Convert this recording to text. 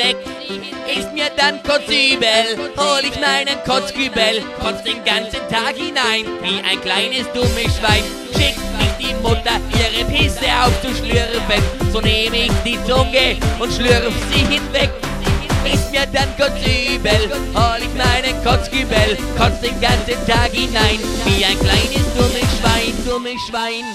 hinweg. Ist mir dann kotzübel, hol ich meinen Kotzkübel, kotz den ganzen Tag hinein, wie ein kleines dummes Schwein. Schickt mich die Mutter, ihre Pisse aufzuschlürfen, so nehme ich die Zunge und schlürf sie hinweg. Ist mir dann kotzübel, hol ich meinen Kotzkübel, kotz den ganzen Tag hinein, wie ein kleines dummes Schwein, dummes Schwein.